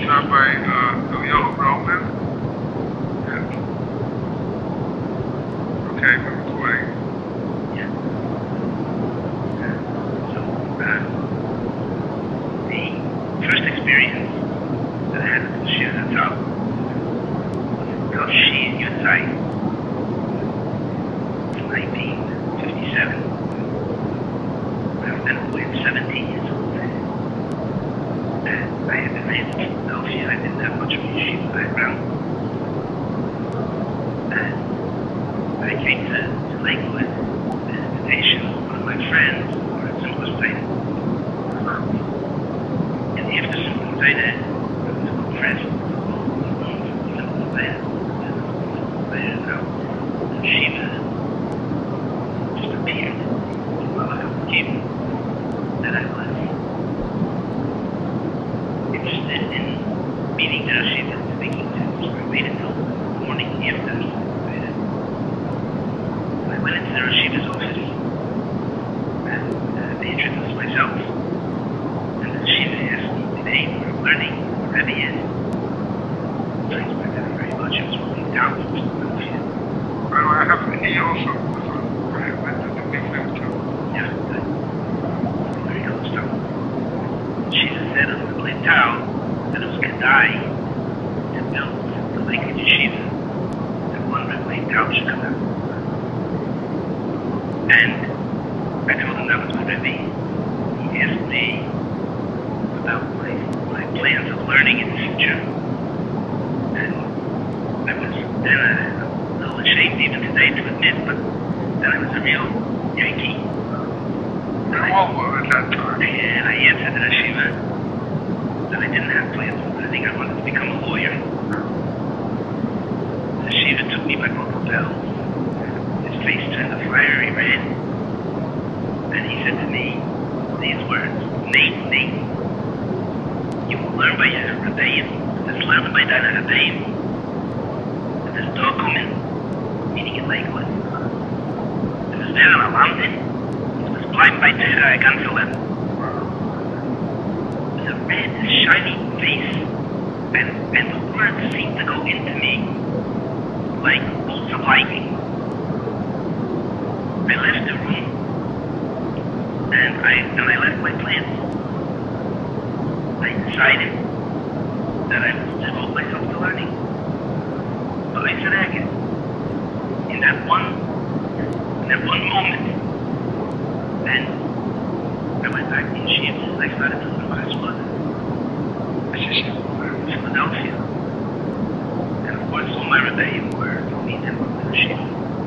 shot by Eliyahu Roman. And, okay, we're recording. Yeah. So, the first experience that I had with Shir Zatzal was called Shir Yotzai. 1957. I was then a boy of 17 years old. And I had been raised in Philadelphia. I didn't have much of a yeshiva background. And I came to Lakewood with an invitation of one of my friends for a simple study. And after simple study, I was impressed with simple study. Now, the yeshiva just appeared. Well, I came that I was interested in meeting the yeshiva and speaking to him. So I waited until the morning after. And I went into the yeshiva's office and I introduced myself. And the yeshiva asked me the name where I'm learning, where Rebbe is. So I respected him very much. It was really down from Philadelphia. Well, I have he also went to the big film too. Yeah, good. Very close to him. She said on the Blin Tao that it was Kedai to build the Lakewood Yeshiva, that one Red Blin Tao should come out. And I told him that was my Rebbe. He asked me about my plans of learning in the future. And I was then a little ashamed even today to admit, but then I was a real Yankee. We all were at that time. And I answered the yeshiva that I didn't have plans for it. I think I wanted to become a lawyer. The yeshiva took me by both lapels. His face turned a fiery red. And he said to me these words, Nate, you will learn by your Rebbeim. Just learn by deiner Rebbeim. And this document, meaning in Lakewood, it was there in London. It was blind by Torah, I can't feel it. With a red, shiny face, and the words seemed to go into me like bolts of lightning. I left the room, and I left my plans. I decided that I would devote myself to learning. But I said again, in that one moment, and I went back to yeshiva and I started to learn what I was. Philadelphia. And of course, all my rebellion were told me to go to yeshiva.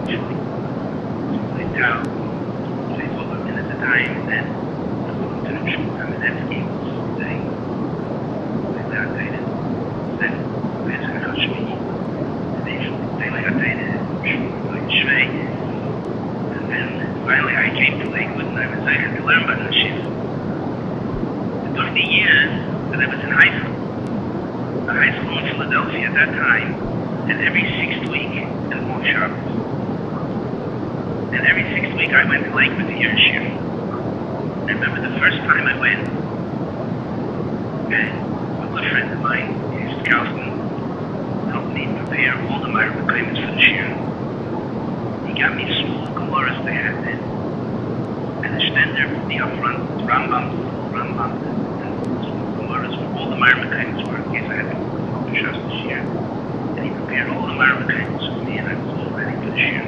They tell they told women at the time that going to the truth Kamenetsky was saying, like that, they didn't. Then, there's going to coach me. They like I said, Shvei. And then finally I came to Lakewood and I was able to learn about the yeshiva. It took the years that I was in high school. The high school in Philadelphia at that time had every 6th week in Long Shabbos. And every 6th week I went to Lakewood to hear a shir. I remember the first time I went, and a good friend of mine, James Carlson, helped me prepare all the Myra McClaimants for the shir. He got me small Gemaras they had then. And the Stender from the upfront, Rambam, and small Gemaras where all the Myra McClaimants were in case I had to go to Shas this year. And he prepared all the Myra McClaimants for me and I was all ready for the shir.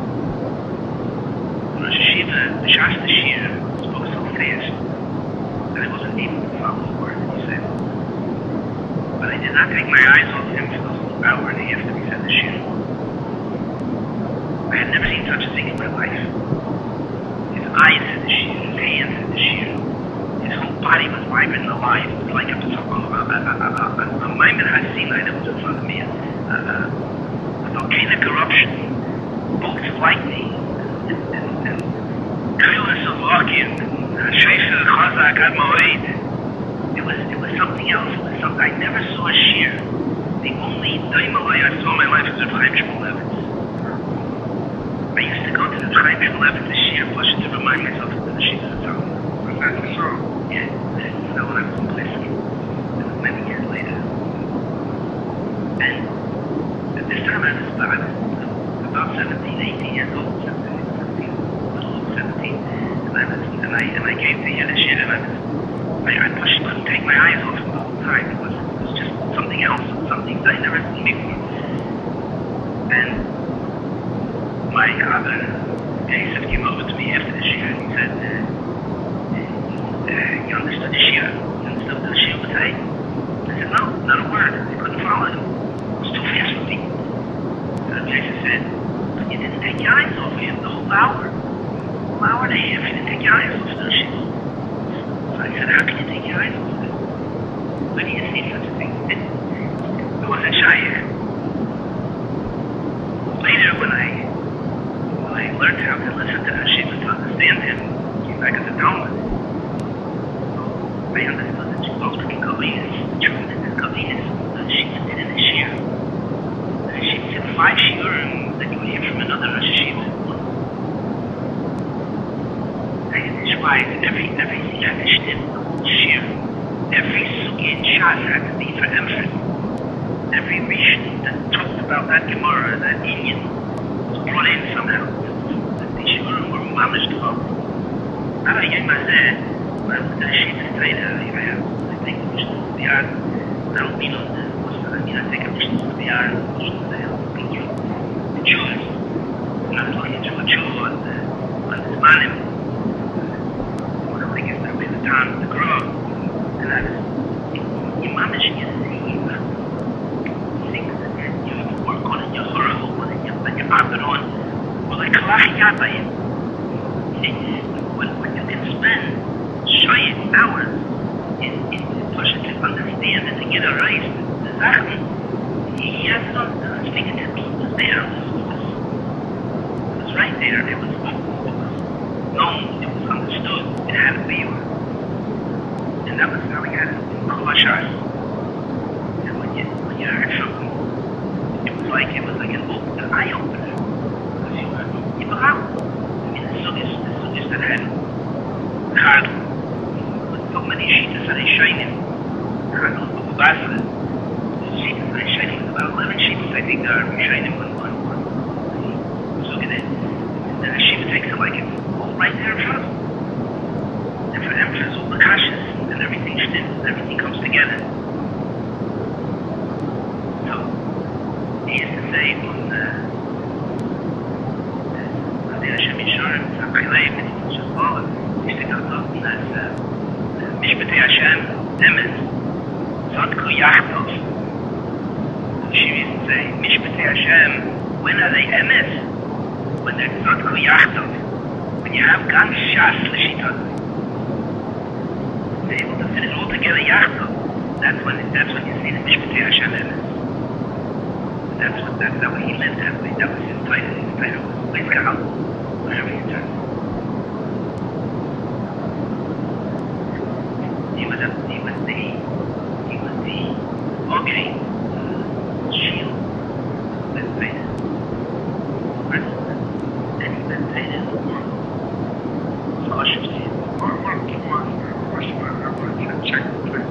Rosh Hashiva, the Shas this year, spoke so fast that I wasn't able to follow the word that he said. But I did not take my eyes off him for the whole hour and a half that he said the shir. I had never seen such a thing in my life. His eyes said the shir, his hands said the shir. His whole body was vibrant and alive. It was like a Maimon Hasina that was in front of me. A volcanic eruption, bolts of lightning, and Kailas of Akim, Shaifa Chazak Ad-Moed. It was something else. It was something I never saw a shir. The only Daimalai I saw in my life was Reb Chaim Shmulevitz. I used to go to the Chaim Shmulevitz this year, plus to remind myself of the Shiva Zatzal. Was that so? Yeah, when I was in Blisk. Many years later. but I was about 17, 18 years old, 17, little over 17, and I came to hear the shit, and I couldn't take my eyes off him the whole time. It was just something else, something that I never seen before. And my other Yosef came over to me after the shir, and he said, you understood the shir? You understood what the shir was saying? I said, no, not a word. I couldn't follow him. It was too fast for me. And Yosef said, but you didn't take your eyes off him the whole hour. The whole hour and a half, you didn't take your eyes off the shir. So I said, how can you take your eyes off it? When do you see such a thing? It wasn't shy. Later, when I learned how to listen to Hashem to understand him, came back as a Talmud. I understood that she's also speaking Kaviyas, the truth in the Kaviyas, that she did in the Shir. She said 5 shiurim that you would hear from another Rosh Hashiva. And it's why everything had to shtim, the whole Shir. Every sugi in Shas had to be for emphasis. Every Rishon that talked about that Gemara, that Inyan, was brought in somehow. The Shiurim were mamish to all. Now, Yom Hazeh, when I looked at the sheet of Torah, I think the Mishnah to be out. I don't mean on the Muslim, I think a Mishnah to be out, the Jews. When I was looking through a Jew on this manim, one of the things that made the time to grow, and I was, you mamish, you see, things that you work on in your horrible, that you're opted on, well, like Kalachi Yabayim. When you can spend shayit hours in pushing to understand and to get a right, the Zachman, he has it on his fingertips. It was there. It was right there. It was known. It was understood. It had to be. And that was how we had it in Kolashas. And when you heard something, it was like an eye opener. Because you were out. I mean, the sugis that had Chadl, with so many sheetas that are shining. Chadl, Ubasa, sheetas that are shining, about 11 sheetas I think that are shining one. Sugin it. And then the sheeta takes it like it's all right there in front of them. And for emphasis, all the kashas and everything shtim, everything comes together. So, he used to say on the Hashem Yisharim, Zakilei, Mitzvah Shabbat, he used to go talking as Mishpatei Hashem, Emes, Zadku Yachtov. She used to say, Mishpatei Hashem, when are they Emes? When they're Zadku Yachtov. When you have Gan Shas L'Shitah. They're able to fit it all together, Yachtov. That's when you see the Mishpatei Hashem Emes. That's the way he lived. That was his title. His title was Leizkahal. Wherever you turn. He was the okay shield that faded. And he then faded the world. So I should see one question I want to check please.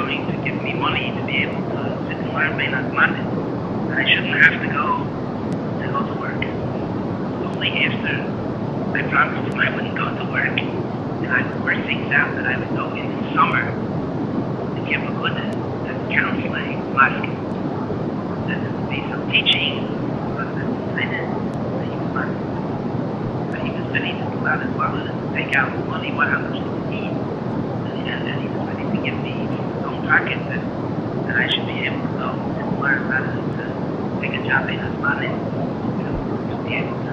going to give me money to be able to sit and learn Beinat Manin. And I shouldn't have to go to work. Only after I promised him I wouldn't go to work, and I would work things out that I would go in the summer to give a good counseling, masking. That there would be some teaching, but I didn't. But he was ready to go out as well and take out money, what how much he would need. And he was ready to give me his own pocket that I should be able to go and learn how to take a job in as money, to be able to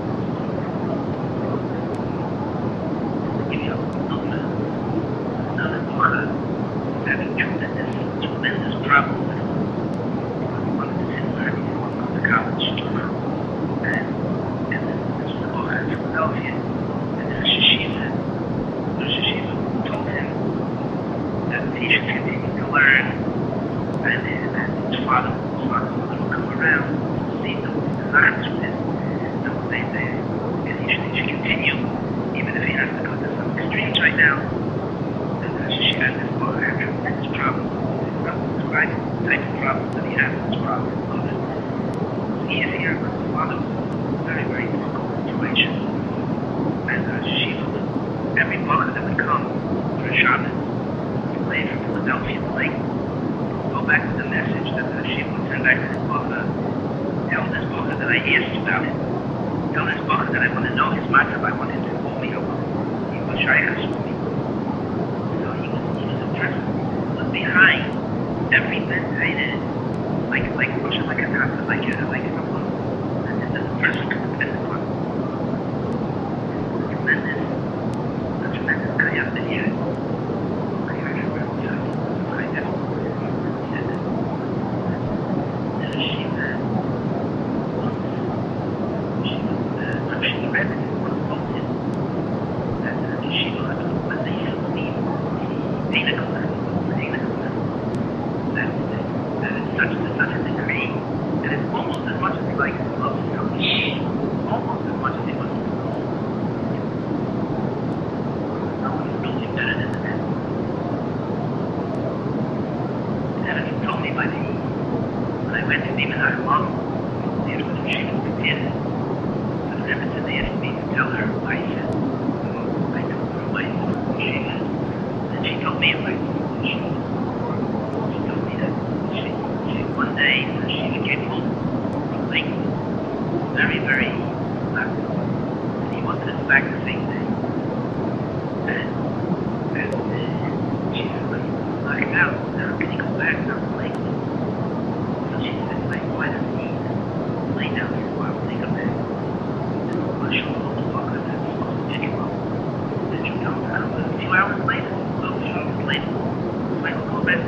give you another book having tremendous problems. He wanted to sit and learn, he didn't want to go to college. And this was a book in Philadelphia, and the Yeshiva told him that he should continue to learn, and his father would come around to see the Nachas with him. And he should continue, even if he has to go to some extremes right now. And the Yeshiva has this book, had tremendous problems. Describe the type of problems that he has in this problem. He is here, but his father was in a very, very difficult situation. And Yeshiva would, every book that would come for Shabbos, play from Philadelphia to Lake, go back with the message that the Yeshiva would send back to his book, tell this book that I asked about him. Tell this book that I want to know his matter, I want him to call me up. He was shaykhs for me. So he was a person who was behind every meditated, like a concept, like someone that the person could depend upon. A tremendous kayach that he had. I remember I definitely said that she read it in one book that she was when they used to leave that it's such a degree that it's almost as much as he likes to love himself. Almost as much as he wants to love himself. No one's really better than that. And he told me when I went to Neiman Achmon, after she was prepared, but Emerson asked me to tell her why I said, I told her why she was, and she told me why she told me that she one day she came home from Lake, very, very black, and he wanted us back the same day. And she was like, knocked out, now can he go back to the lake? So she said, like, why doesn't he lay down here while we take him back? And I showed him the walker that's supposed to pick him up. And she comes out a few hours later, so a few hours later, it's like, we'll go back.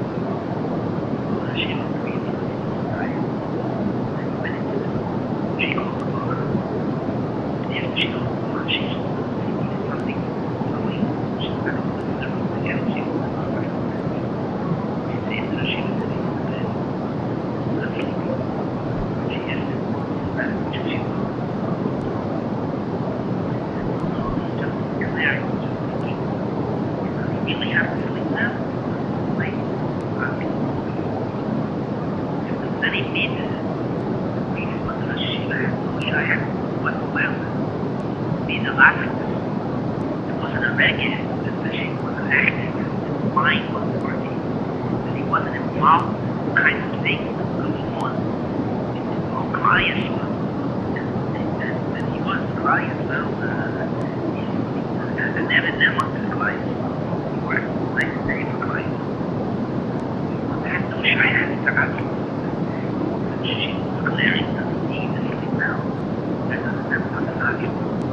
She was really tired. And he went into the room. She called the walker. After she called the walker, she saw something going. She went over to the room again. She was like, after she was sitting in the bed, looking, she asked him, what did she want? Just declaring, you really have to sleep now? Like, if there's any need to what the Yeshiva had, which I had whatsoever, be the last, it wasn't a regular, that the Yeshiva wasn't active, his mind wasn't working, that he wasn't involved in all kinds of things going on in his own clients, and he was clients, well, and never them on his clients. He worked night and day for clients. He had no shaykhs to us. She was clearing the need to sleep now. That doesn't argue.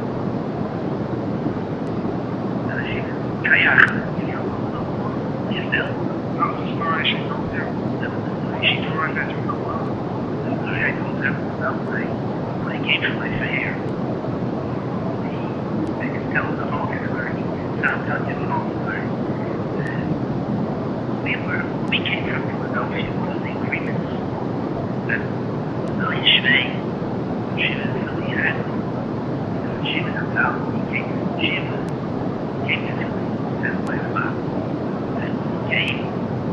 And she was kayach, yourself. That was the story she told you. That was the story She told that to me. The story I told her about when I came for my fair. I can tell the whole story. I'll tell you the whole story. We came from Philadelphia with the agreements that Billy Shvei, she was Philly had, she was about, she came to Philly, sent by her mom, and came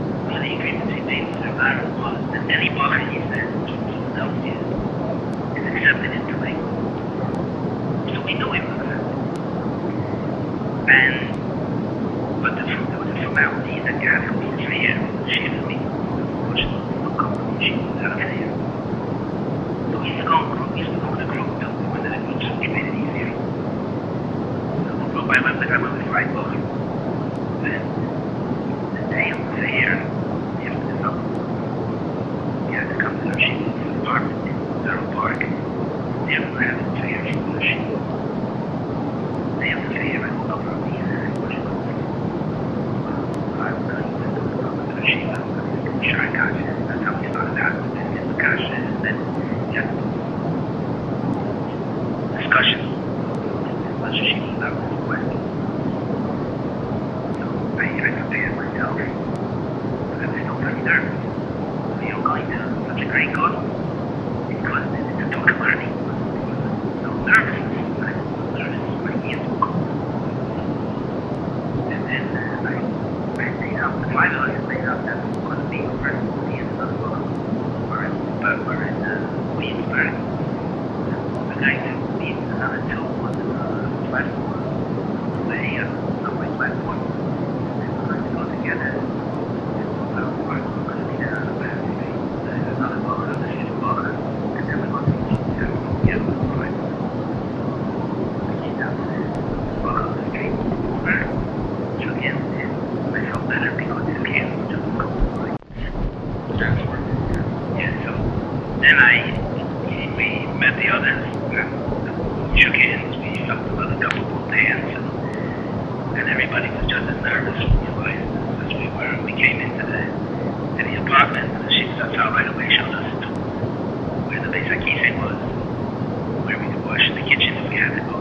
And but there was a formality that you had to go for here. She was me. She was out of here. So we used to go with the group. We went to the group, so we made it easier. So the group I went with Freiburg. Then the day of the fair, after the summer, we had to come to the sheep apartment in Zero Park. There we were having the fair for the sheep. The day of the fair, I woke up early and I was going to the sheep. Shine conscious. That's how we started out. Then the conscious, and then yeah, discussion. Much as she was not really questions. So I prepared myself, but I was still very nervous. So you're going to such a great course because it's a talk of learning. So nervousness. I was nervous. My ears were cold. And then I made up. Finally, I made up that. We're in Williamsburg. We're going to meet another two on the platform, the subway platform. And we're going to go together. We're going to meet another boat, another ship boat, and then we're going to meet together. Right. We came down to the walk up the street. Shook hands, and I felt better because his hands were just cold. Yeah, so then we met the others, shook hands, we felt another couple of hands, and everybody was just as nervous as we were. We came into the apartment, and the sheep outside right away showed us where the Beis HaKisei was, where we could wash in the kitchen if we had to go.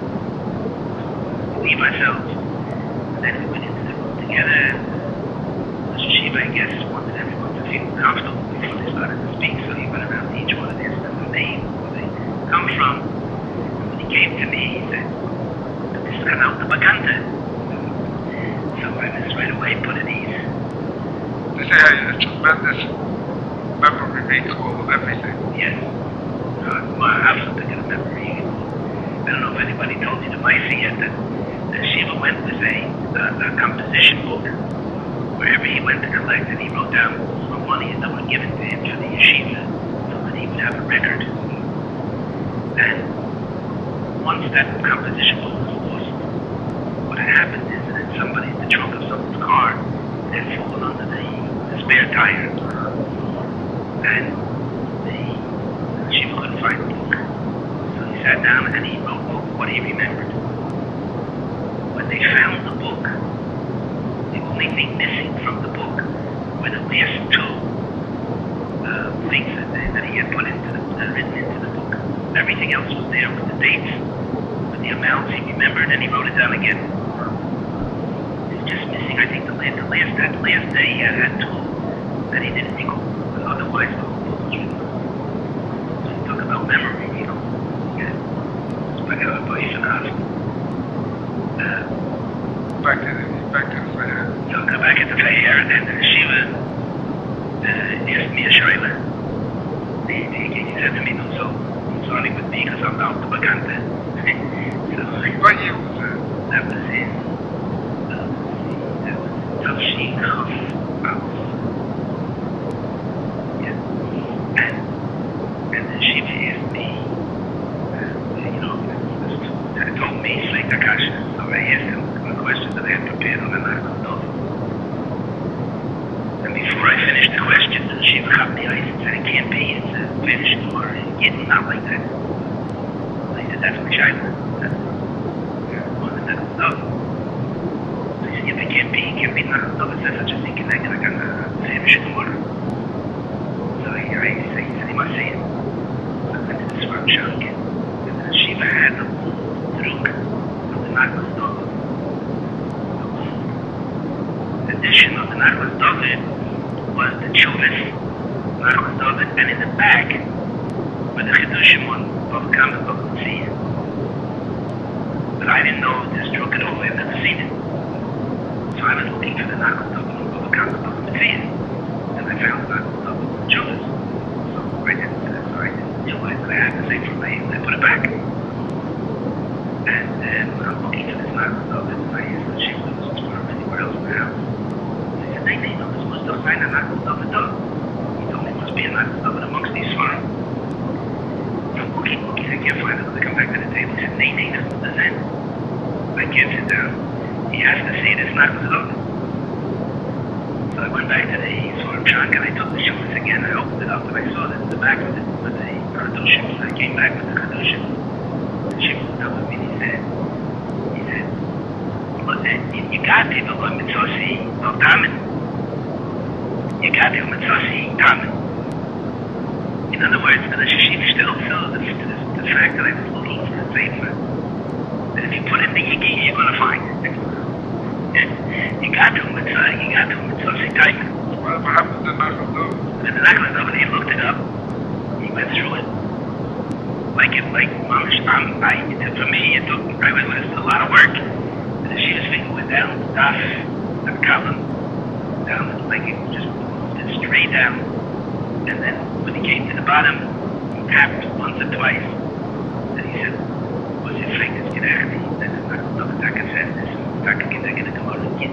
We leave ourselves, and then we went into the room together. Shiva, I guess, wanted everyone to feel comfortable before they started to speak, so he went around to each one and asked them their name, where they come from. And when he came to me, he said, "This is Kanal Baganta." So I was right away put at ease. They say how you had a tremendous memory recall of everything. Yes. Well, I have something in a memory. I don't know if anybody told you the Maisi yet that Shiva went with a composition book. Wherever he went to collect it, he wrote down some money that was given to him for the yeshiva so that he would have a record. And once that composition book was lost, what had happened is that somebody in the trunk of someone's car had fallen under the spare tire. And the yeshiva couldn't find the book. So he sat down and he wrote what he remembered. When they found the book, the only thing missing from the book were the last two things that he had written into the book. Everything else was there with the dates, with the amounts he remembered, and he wrote it down again. It's just missing, I think, that last day he had two that he didn't recall. Otherwise, the whole book was written. So you talk about memory, Yeah. It's like a boy Back to the fair. So go back at the fair, and Shiva asked me a shayla. He said to me, "No, so I'm sorry with me because I'm out the Baganta." So What year was that? that was in Tavshin Chaf. Yeah, and then Shiva asked me, told me Slate Akasha. So I asked him questions that I had prepared on the night of the And before I finished the questions, Shiva got me ice and said, "It can't be, it's a finished or not like that." So he said, "That's my child. That's on the next stuff." So he said, "If it can't be not stuff, it says such a thing connected, like a finished order." So he said, "He must say it." So I went to the Swam Shank, and then Shiva had the druk of the Naglas Dog. Edition of the Naglas David was the Chuvas Naglas David, and in the back were the Chidushim on Bava Kama and Bava Metzia. But I didn't know this druk at all. I've never seen it. So I was looking for the Naglas David on Bava Kama and Bava Metzia, and I found the Naglas David on the Chuvas. So I didn't realize that I had to say from my hand. I put it back. And then when I'm looking for this Naglas David, I find a knuckle of a dog. He told me it must be a knuckle of it amongst these farms. I'm looking, I can't find it. I come back to the table. He said, nay, that's not the Zen. I can't sit down. He has to see this knuckle of it. So I went back to the farm trunk and I took the shoes again. I opened it up and I saw that the back of it with the Kedushim. So I came back with the Kedushim. The Shim looked up at me and he said, well, you got people on Mitzosi of Tamin. You got people on Mitzosi Tamin. In other words, the Shishim still feel the fact that I was looking for a Sefer. That if you put in the Yigi, you're going to find it. You got to Mitzosi Tamin. What happened to the knuckle dog? And the knuckle dog, he looked it up. He went through it. For me, it took, it was a lot of work. And the Shiva's finger went down the daf, the column, down, like it just moved it straight down. And then when he came to the bottom, he tapped once or twice. And he said, what's your fingers? Get out of me. Then the knuckle dog attacker said, this attacker can take it to come out again.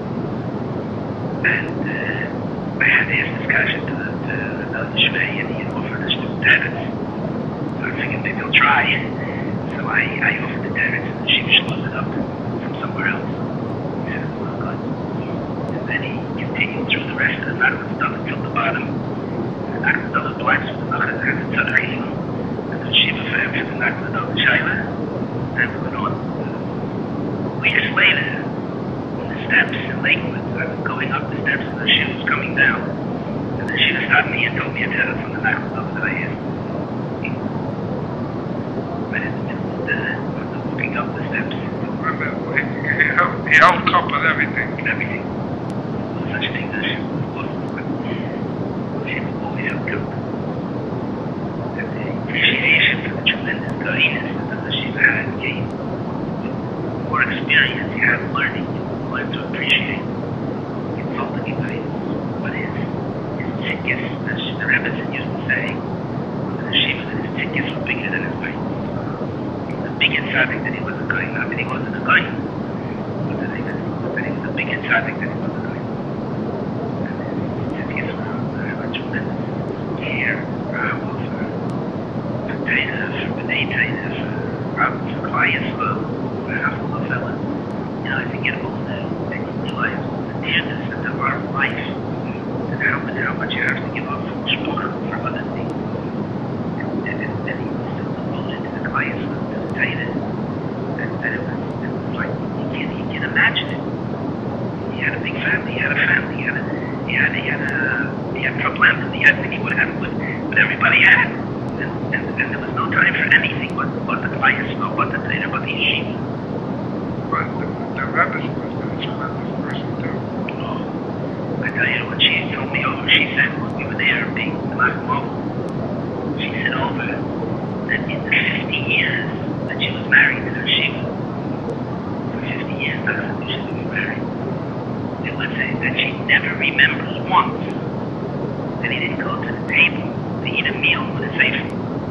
And I had this discussion to the Shvei, and he offered us two debits. So I figured maybe he'll try. So I offered the debits, and the Shiva closed it up from somewhere else. He said, well, good. And then he continued through the rest of the knuckle stuff until the bottom. And the knuckle stuff was black, so the knuckle has a tzadar healing. And the Shiva fam for the knuckle stuff was Shaila. And we went on. Weeks later, on the steps in Lakewood, I was going up the steps and the Shiva was coming down. And the Shiva stopped me and told me a tale from the knuckle stuff that I asked. Right in the middle of the walking up the steps. He held cup and everything. Everything. No such thing as Shiva was beautiful, but Shiva always held cup. And the appreciation for the tremendous kindness that the Shiva had gained. More experience he had learning, learned to appreciate. He felt that he what his tickets, the Rebbetzin used to say, the Shiva, that his tickets were bigger than his brain. The biggest tzaddik that he wasn't going, I mean, he wasn't a guy, but that he was the biggest tzaddik that he wasn't going. And his tickets were tremendous care, for Tainah, for B'nai Tainah, for clients, for Hafal fellas. You know, as you get older, and you realize the dearness of our life, and how much you have to give up for sport, for other things. And he was still devoted to the clients, to the Tainah. And it was like, you can't imagine it. He had a big family, he had a family, he had problems, he had what happened with everybody had. And there was no time for anything but the clients, but the Tainah, but the yeshiva. But the Rebbe was a tremendous person too. Oh, I tell you what she told me over. She said when we were there being the last moment, she said over that in the 50 years that she was married to her Shiva, for 50 years that's when she was married, it was that she never remembers once that he didn't go to the table to eat a meal with a sefer.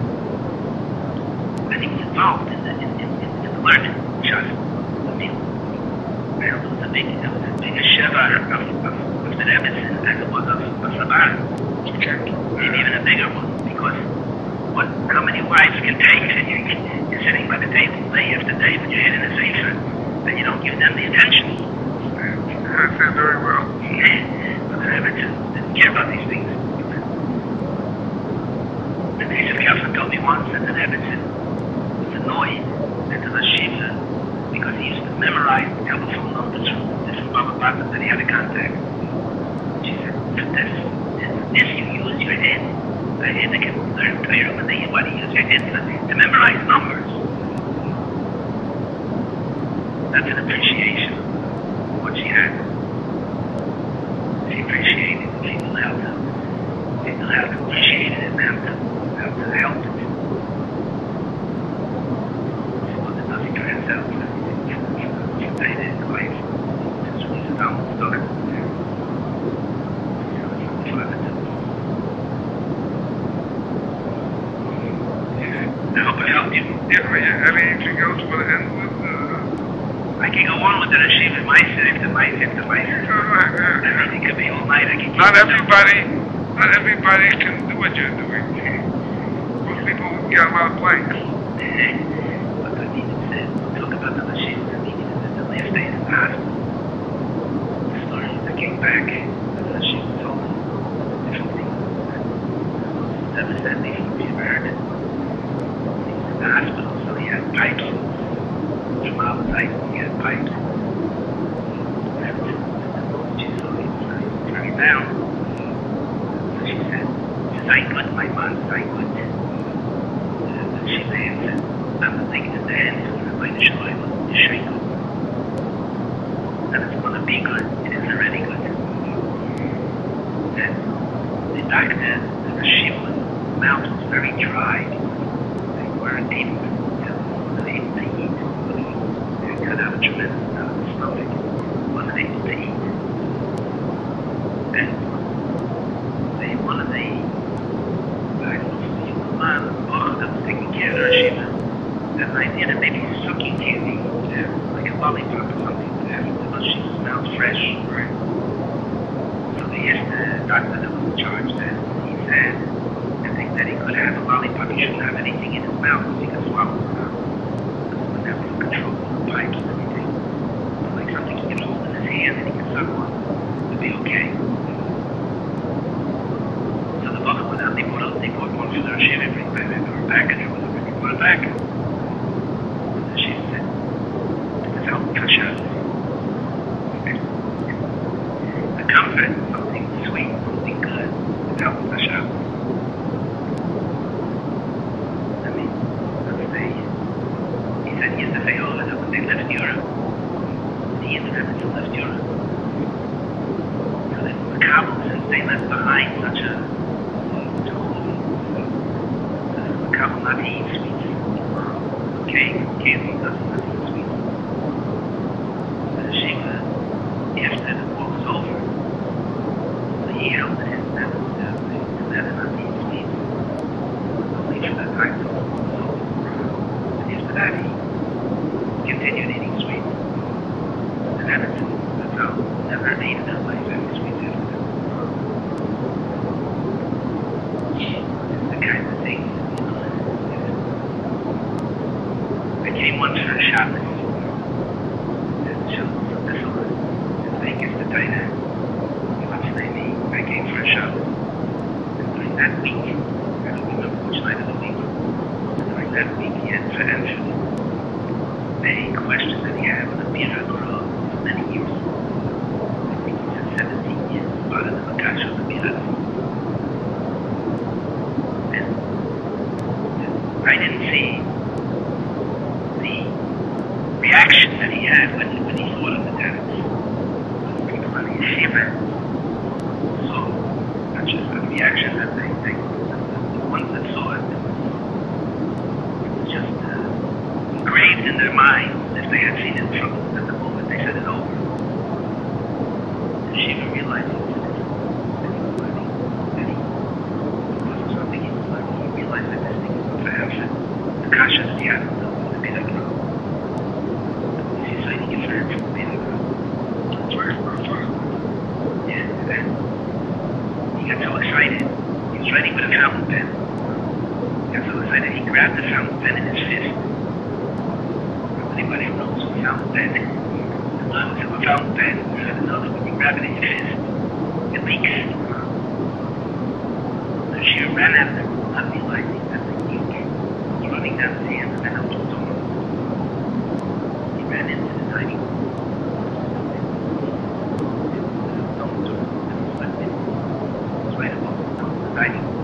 And he was involved in the learning, Shas. It was a big sheva of the Rebbetzin as it was of Sabar. Maybe even a bigger one, because how many wives can take and you're sitting by the table day after day with your head in a sefer and you don't give them the attention? I said very well. But the Rebbetzin didn't care about these things. The Yosef Kaplan told me once that the Rebbetzin was annoyed at the Shiva because he used to memorize the telephone numbers from different Baba Bhatas that he had to contact. She said, for this you use your head. The head that can learn Torah, but then you want to use your head to memorize numbers. That's an appreciation of what she had. She appreciated it. She knew how to appreciate it and how to help it. So it doesn't transcend. I hope I helped you. Yeah, anything else for the end with? I I can go on with the Rashiva Meiser if the Meiser. It could be all night. I can Not everybody can do what you're doing. Most people get a lot of blanks. But I mean, talk about the Rashiva. I mean, the last day in the hospital. The story that came back. The Rashiva told me different things. Never said me if you heard it. He was in the hospital, so he had pipes. From outside, he had pipes. She saw he was turning down. So she said, "Sei gut, my man, sei gut." She answered, "I'm taking the hand to the show to shake it. And it's going to be good. It is already good." And the doctor, the Rashiva's mouth was very dry. They weren't able to eat. Cut out a tremendous amount of the stomach, wasn't able to eat. And one of the man that was taking care of Rashiva had an idea that maybe sucking candy, like a lollipop or something, because she smelled fresh. Right? So they asked the doctor that was in charge that. He said, I think that he could have a lollipop. He shouldn't have anything in his mouth because he could swallow it out. Wouldn't have full control of the pipes and everything. But like something he can hold in his hand and he can suck on. It'd be okay. So the bucket went out, they bought one for the Rashiva, bring back or a package or whatever, they brought it back. And the Rashiva said, "This is how fresh out." The comfort, something sweet, something good, is how fresh out. I mean, that's the, he said he used to say all of it when they left Europe. He and the Rebbe left Europe. So they were Kabul, since they left behind such a Kabul not to eat sweets. Cake, candy doesn't not to eat sweets. The Rashiva, after the war was over, so he held it in that not to eat sweets. Only for that time till the war was over. And after that he continued eating sweets. And that's how never ate in his life any sweets after that. It's the kind of thing. I came once for a Shabbos. And Shabbos, this was in Vegas, the diner. I came for a Shabbos. And during that week, I don't remember which night of the week, during that week he had for answer a question that he had with a Bira Gura for many years. I think he said 17 years, part of the Makash of the Bira. And I didn't see the reaction that he had when he thought of the tenants. People on the yeshiva saw not just the reaction that the ones that saw it was just engraved in their mind if they had seen it from at the moment they said it over. The yeshiva realized it wasn't something he was learning. He realized that this thing was perhaps the kasha that he had in the Bidagro. He's citing it from the Bidagro. It's very profound. Yeah, and then he got so excited. He was writing with a fountain pen. He got so excited he grabbed the fountain pen in his fist. Anybody who knows what a fountain pen is, the learners of a fountain pen, so know that when you grab it in your fist, it leaks. So she ran after him, not realizing that the ink was running down his hand and then out the door. He ran into the dining room. Right above the dining room.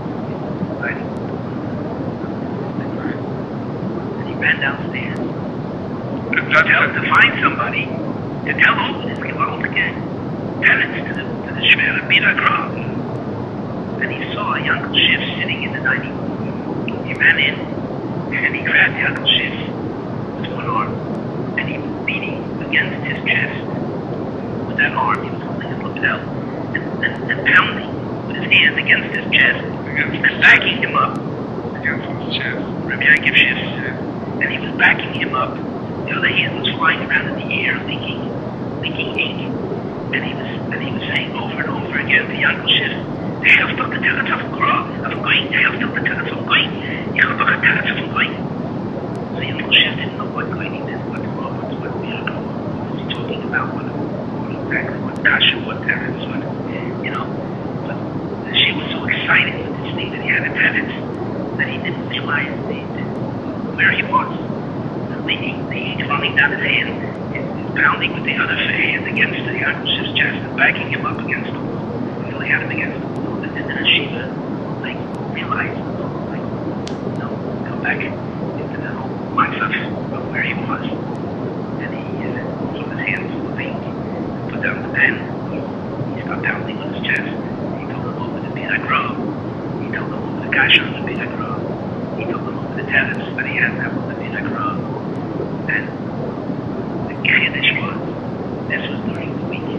And he ran downstairs to find somebody to tell over this gewaltige tenants to the schwere Bira Graf. And he saw a Yankel Schiff sitting in the dining room. He ran in and he grabbed Yankel Schiff with one arm and he was beating against his chest with that arm. He was holding his lapel and pounding with his hand against his chest and backing him up. Against his chest. Rabbi Yaakov Schiff. And he was backing him up The other hand was flying around in the air, leaking ink. And he was saying over and over again to Yankel Schiff, der helft doch der Territz auf dem Goin, der helft doch der Territz auf dem Goin. Ich hab doch ein Territz auf dem Goin. So Yankel Schiff didn't know what Goining is, what miracle. What was he talking about? What exactly, what Kasha, what Territz, what, you know. But she was so excited with this thing that he had a Territz that he didn't realize where he was. The ink running down his hand, pounding with the other hand against the Yankel Schiff's chest and backing him up against the wall until he had him against the wall. And then the Shiva, realized, come back into the whole mindset of where he was. And he put his hands full of ink, put down the pen, he stopped pounding on his chest. He told him over the Pira Grove. He told him over the Kasha on the Pira Grove. He told him over the Territz that he had them on the Pira Grove. And the Kiddush was, this was during the weekend.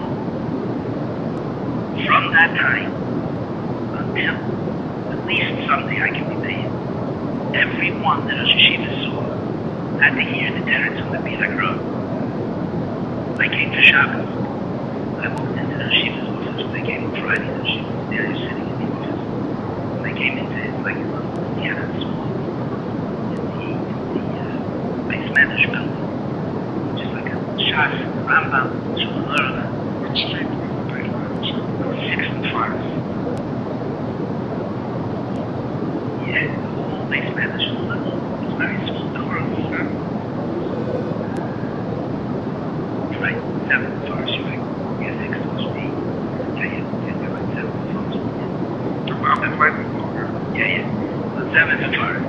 From that time until at least Sunday, I can remember, everyone that Rosh Hashiva saw had to hear the Territz on the Pira Grove. I came to Shabbos. I walked into the Rosh Hashiva's office when I came on Friday. The Rosh Hashiva was there sitting in the office. When I came into it, he had a small base manager building, just like a Shas, Rambam, Shulchan. What street was the base manager? 6 and 5. Yeah, the whole base manager level was very small doors. Right, 7 and 5, you're right. Yeah, 6 was me. Yeah, you're right, 7 and 5. The mountain light is longer. Yeah. Well, 7 and 5.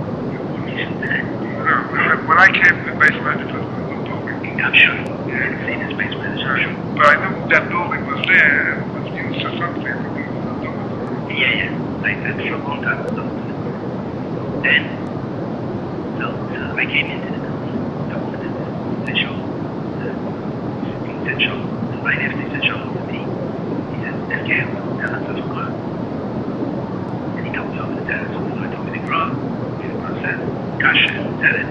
When I came to the base manager, it was a building. I'm sure. Yeah, I didn't see this base manager. Sure. But I knew that building was there and was used for something. Yeah. Like that for a long time. Then, so I came into the building. I wanted to show he said show. Right after he said show to me, he said, this camp, tell us what's going on. And he told me over the Territz. So I told me to grow. The said, Kasha, Territz.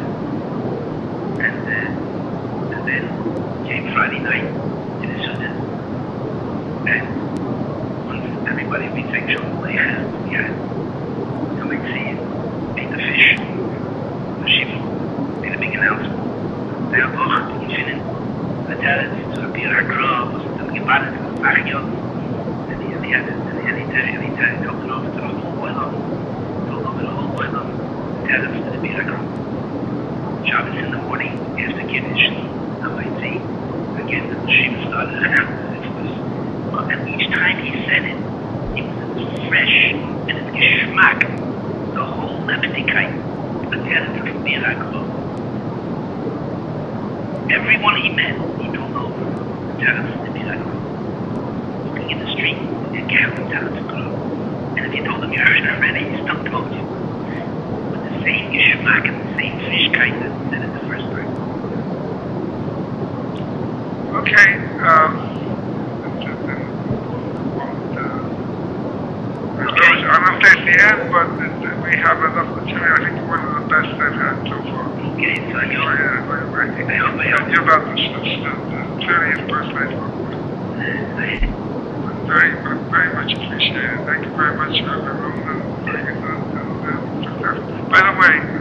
And then came Friday night to the Sudan. And once everybody we take Shalom Aleichem, come and see it, ate the fish. The Shiva made a big announcement. They are both infinite. The Territz, to the Pira Grove, to the Gebaret, to the Machiyot. And he had it, and he told it over to the whole Oilam. Told over the whole Oilam. Territz to the Pira Grove. Shabbos in the morning, after Kiddush, I might see, again, the Shiva started to announce it was, and each time he said it was fresh, and it's geschmack, the whole Leptikite, the Territz of Pira Grove. Everyone he met, he told over, the Territz of Pira Grove. Walking in the street, and Territz of Grove. And if you told him you heard it already, he still told you. Same geschmack and the same fish kind that said it the first time. Okay, I'm not saying the end, but we have enough material. I think one of the best I've had so far. Okay, so I hope you're about the 30th person I spoke with. Very much appreciated. Thank you very much for everyone. By the way,